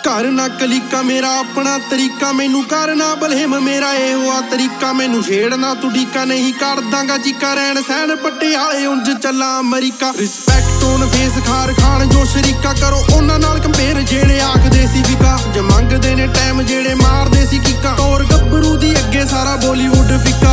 ਘਰ ਨਾ ਕਲੀਕਾ ਮੇਰਾ ਆਪਣਾ ਤਰੀਕਾ ਮੈਨੂੰ ਕਰਨਾ ਬਲੇਮ ਮੇਰਾ ਇਹੋ ਆ ਤਰੀਕਾ ਮੈਨੂੰ ਛੇੜਨਾ ਤੂੰ ਡੀਕਾ ਨਹੀਂ ਕੱਢ ਦਾਂਗਾ ਚੀਕਾ ਰਹਿਣ ਸਹਿਣ ਪਟਿਆਲੇ ਉਂਝ ਚੱਲਾਂ ਅਮਰੀਕਾ ਰਿਸਪੈਕਟ ਔਨ ਫੇਸ ਖਾਰ ਖਾਨ ਜੋ ਸ਼ਰੀਕਾ ਕਰੋ ਉਹਨਾਂ ਨਾਲ ਕੰਪੇਅਰ ਜਿਹੜੇ ਆਖਦੇ ਸੀ ਵਿਕਾ ਜੇ ਮੰਗਦੇ ਨੇ ਟਾਈਮ ਜਿਹੜੇ ਮਾਰਦੇ ਸੀ ਕਿੱਕਾ ਤੋਰ ਗੱਭਰੂ ਦੀ ਅੱਗੇ ਸਾਰਾ ਬਾਲੀਵੁੱਡ ਫਿੱਕਾ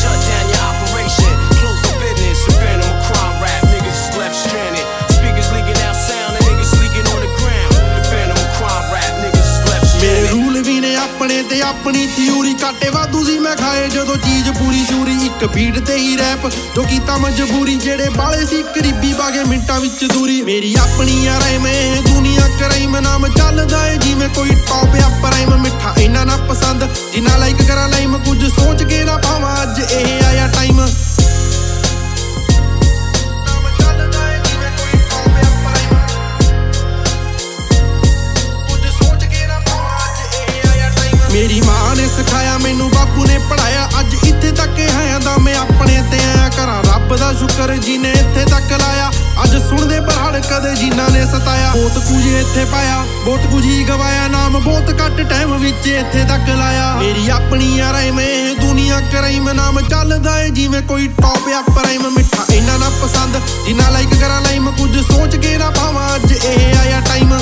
ਆਪਣੇ ਤੇ ਆਪਣੀ ਥਿਊਰੀ ਕਾਟੇ ਵਾਧੂ ਸੀ ਮੈਂ ਖਾਏ ਜਦੋਂ ਚੀਜ਼ ਪੂਰੀ ਸ਼ੂਰੀ ਇੱਕ ਬੀਟ ਤੇ ਹੀ ਰੈਪ ਜੋ ਕੀਤਾ ਮਜਬੂਰੀ ਜਿਹੜੇ ਬਾਲੇ ਸੀ ਕਰੀਬੀ ਬਾਗੇ ਮਿੰਟਾਂ ਵਿੱਚ ਦੂਰੀ ਮੇਰੀ ਆਪਣੀ ਆ ਰਾਈਮ ਦੁਨੀਆ ਕਰਾਈਮ ਨਾਮ ਚੱਲਦਾ ਏ ਜਿਵੇਂ ਕੋਈ ਟੌਪ ਆ ਪ੍ਰਾਈਮ ਮਿੱਠਾ ਇਹਨਾਂ ਨਾ ਪਸੰਦ ਜਿੰਨਾ ਲਾਈਕ ਕਰਾਂ ਲਾਈਮ ਕੁਝ ਸੋਚ ਕੇ ਨਾ ਪਾਵਾਂ ਅੱਜ ਇਹ ਆਇਆ ਟਾਈਮ ਮੇਰੀ ਮਾਂ ਨੇ ਸਿਖਾਇਆ ਮੈਨੂੰ ਬਾਪੂ ਨੇ ਪੜਾਇਆ ਅੱਜ ਇੱਥੇ ਤੱਕ ਆਇਆ ਦਾ ਮੈਂ ਆਪਣੇ ਤੇ ਆਇਆ ਕਰਾਂ ਰੱਬ ਦਾ ਸ਼ੁਕਰ ਜਿਹਨੇ ਇੱਥੇ ਤੱਕ ਲਾਇਆ ਅੱਜ ਸੁਣਦੇ ਪਹਾੜ ਕਦੇ ਜਿਨ੍ਹਾਂ ਨੇ ਸਤਾਇਆ ਬਹੁਤ ਕੁਝ ਇੱਥੇ ਪਾਇਆ ਬਹੁਤ ਕੁਝ ਹੀ ਗਵਾਇਆ ਨਾਮ ਬਹੁਤ ਘੱਟ ਟਾਈਮ ਵਿੱਚ ਇੱਥੇ ਤੱਕ ਲਾਇਆ ਮੇਰੀ ਆਪਣੀ ਆ ਰਾਈਮ ਦੁਨੀਆ ਕਰਾਈਮ ਨਾਮ ਚੱਲਦਾ ਏ ਜਿਵੇਂ ਕੋਈ ਟੌਪ ਆ ਪ੍ਰਾਈਮ ਮਿੱਠਾ ਇਹਨਾਂ ਨਾ ਪਸੰਦ ਜਿੰਨਾ ਲਾਈਕ ਕਰਾਂ ਲਾਈਮ ਕੁਝ ਸੋਚ ਕੇ ਨਾ ਪਾਵਾਂ ਅੱਜ ਇਹ ਆਇਆ ਟਾਈਮ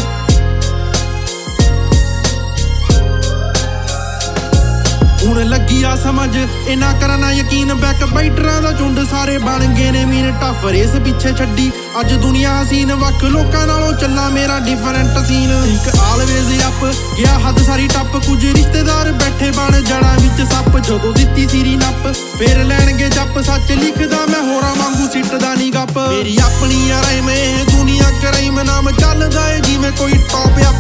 ਹੁਣ ਲੱਗੀ ਆ ਸਮਝ ਇਹਨਾਂ ਕਰਨਾ ਯਕੀਨ ਬੈਕ ਬਾਈਟਰਾਂ ਦਾ ਝੁੰਡ ਸਾਰੇ ਬਣ ਗਏ ਨੇ ਮੀਨ ਟੱਫ ਰੇਸ ਪਿੱਛੇ ਛੱਡੀ ਅੱਜ ਦੁਨੀਆ ਹਸੀਨ ਵੱਖ ਲੋਕਾਂ ਨਾਲੋਂ ਚੱਲਾ ਮੇਰਾ ਡਿਫਰੈਂਟ ਸੀਨ ਇੱਕ ਆਲਵੇਜ਼ ਅਪ ਗਿਆ ਹੱਦ ਸਾਰੀ ਟੱਪ ਕੁਝ ਰਿਸ਼ਤੇਦਾਰ ਬੈਠੇ ਬਣ ਜੜਾਂ ਵਿੱਚ ਸੱਪ ਜਦੋਂ ਦਿੱਤੀ ਸੀਰੀ ਨੱਪ ਫੇਰ ਲੈਣਗੇ ਜੱਪ ਸੱਚ ਲਿਖਦਾ ਮੈਂ ਹੋਰਾਂ ਵਾਂਗੂ ਸਿੱਟਦਾ ਨੀ ਗੱਪ ਮੇਰੀ ਆਪਣੀ ਆ ਰਾਈਮ ਦੁਨੀਆ ਕਰਾਈਮ ਨਾਮ ਚੱਲਦਾ ਏ ਜਿਵੇਂ ਕੋਈ ਟੌਪ ਆ